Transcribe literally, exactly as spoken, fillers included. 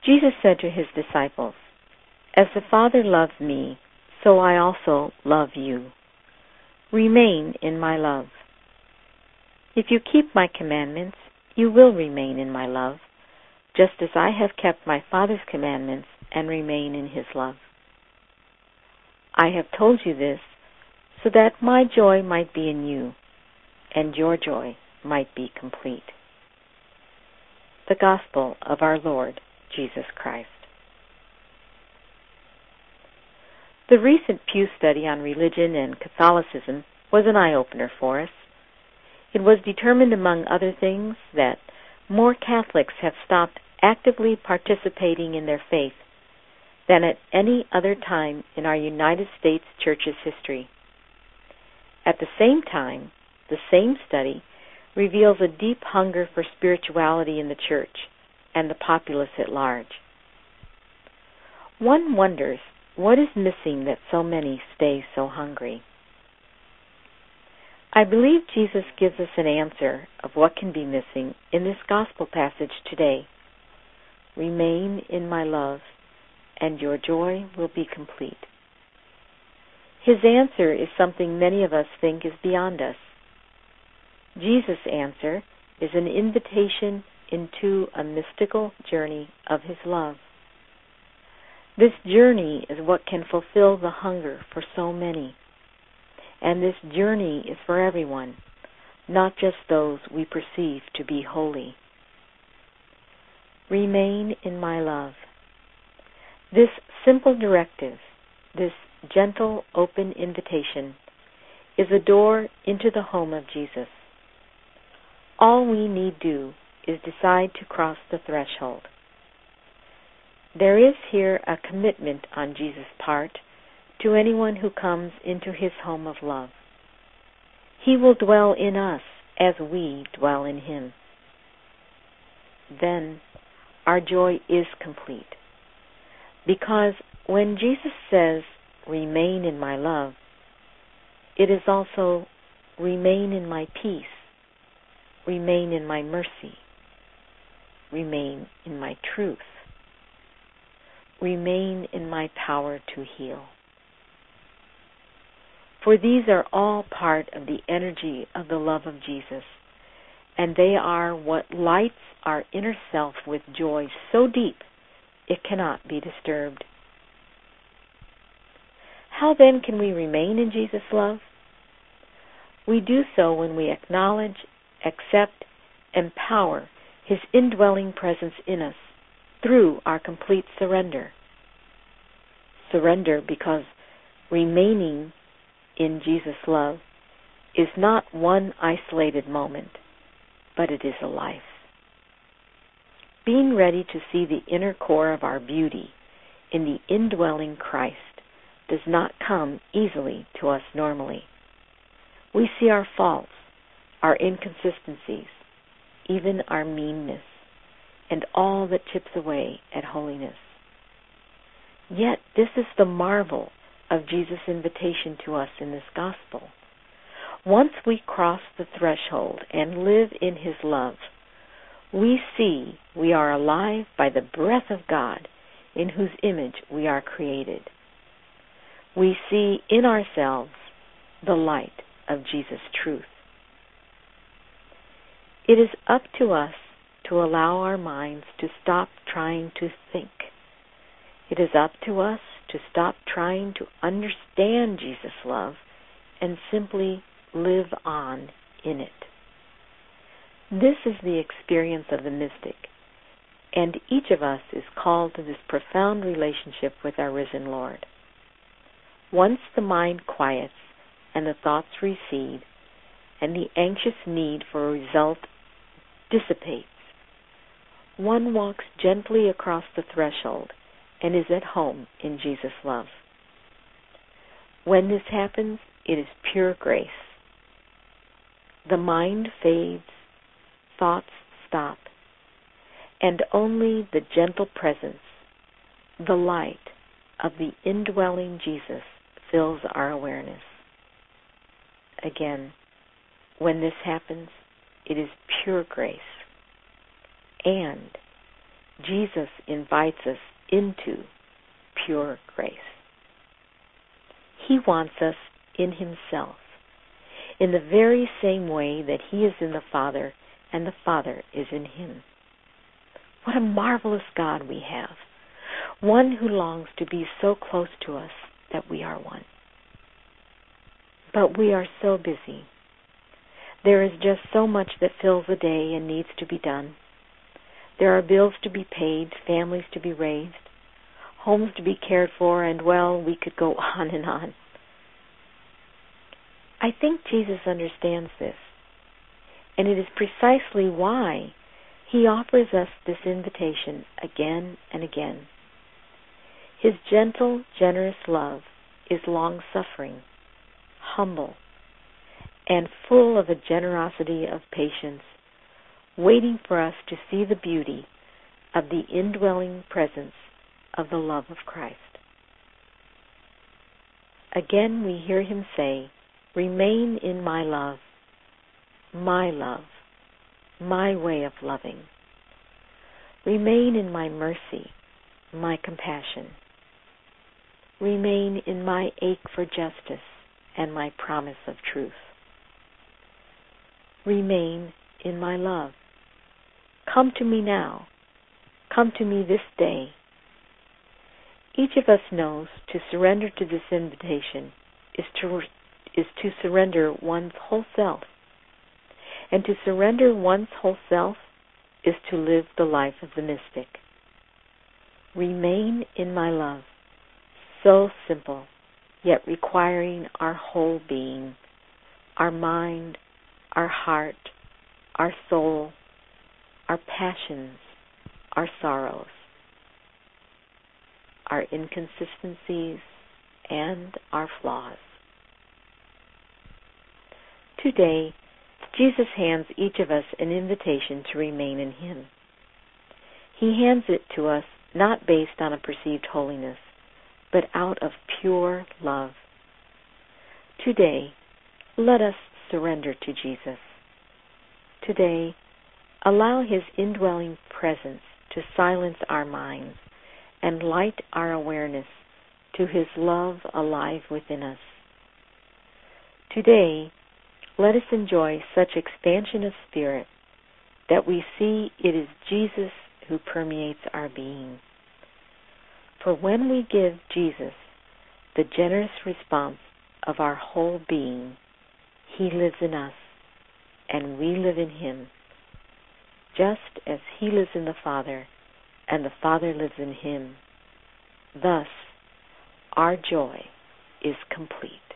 Jesus said to his disciples, "As the Father loved me, so I also love you. Remain in my love. If you keep my commandments, you will remain in my love, just as I have kept my Father's commandments and remain in his love. I have told you this so that my joy might be in you, and your joy might be complete." The Gospel of our Lord Jesus Christ. The recent Pew study on religion and Catholicism was an eye-opener for us. It was determined, among other things, that more Catholics have stopped actively participating in their faith than at any other time in our United States Church's history. At the same time, the same study reveals a deep hunger for spirituality in the Church and the populace at large. One wonders what is missing that so many stay so hungry. I believe Jesus gives us an answer of what can be missing in this gospel passage today. Remain in my love, and your joy will be complete. His answer is something many of us think is beyond us. Jesus' answer is an invitation into a mystical journey of his love. This journey is what can fulfill the hunger for so many. And this journey is for everyone, not just those we perceive to be holy. Remain in my love. This simple directive, this gentle, open invitation, is a door into the home of Jesus. All we need do is decide to cross the threshold. There is here a commitment on Jesus' part to anyone who comes into his home of love. He will dwell in us as we dwell in him. Then our joy is complete. Because when Jesus says, "Remain in my love," it is also, "Remain in my peace, remain in my mercy, remain in my truth, remain in my power to heal." For these are all part of the energy of the love of Jesus, and they are what lights our inner self with joy so deep it cannot be disturbed. How then can we remain in Jesus' love? We do so when we acknowledge, accept, empower his indwelling presence in us through our complete surrender. Surrender because remaining in Jesus' love is not one isolated moment, but it is a life. Being ready to see the inner core of our beauty in the indwelling Christ does not come easily to us normally. We see our faults, our inconsistencies, even our meanness, and all that chips away at holiness. Yet this is the marvel of Jesus' invitation to us in this gospel. Once we cross the threshold and live in his love, we see we are alive by the breath of God in whose image we are created. We see in ourselves the light of Jesus' truth. It is up to us to allow our minds to stop trying to think. It is up to us to stop trying to understand Jesus' love and simply live on in it. This is the experience of the mystic, and each of us is called to this profound relationship with our risen Lord. Once the mind quiets and the thoughts recede, and the anxious need for a result dissipates, one walks gently across the threshold and is at home in Jesus' love. When this happens, it is pure grace. The mind fades, thoughts stop, and only the gentle presence, the light of the indwelling Jesus fills our awareness. Again, when this happens, it is pure grace. And Jesus invites us into pure grace. He wants us in himself, in the very same way that he is in the Father and the Father is in him. What a marvelous God we have, one who longs to be so close to us that we are one. But we are so busy. There is just so much that fills the day and needs to be done. There are bills to be paid, families to be raised, homes to be cared for, and, well, we could go on and on. I think Jesus understands this, and it is precisely why he offers us this invitation again and again. His gentle, generous love is long-suffering, humble, and full of a generosity of patience, waiting for us to see the beauty of the indwelling presence of the love of Christ. Again we hear him say, "Remain in my love, my love, my way of loving. Remain in my mercy, my compassion. Remain in my ache for justice and my promise of truth. Remain in my love. Come to me now. Come to me this day." Each of us knows to surrender to this invitation is to is to surrender one's whole self. And to surrender one's whole self is to live the life of the mystic. Remain in my love. So simple, yet requiring our whole being, our mind, our heart, our soul, our passions, our sorrows, our inconsistencies, and our flaws. Today, Jesus hands each of us an invitation to remain in him. He hands it to us not based on a perceived holiness, but out of pure love. Today, let us surrender to Jesus. Today, allow his indwelling presence to silence our minds and light our awareness to his love alive within us. Today, let us enjoy such expansion of spirit that we see it is Jesus who permeates our being. For when we give Jesus the generous response of our whole being, he lives in us and we live in him, just as he lives in the Father and the Father lives in him. Thus, our joy is complete.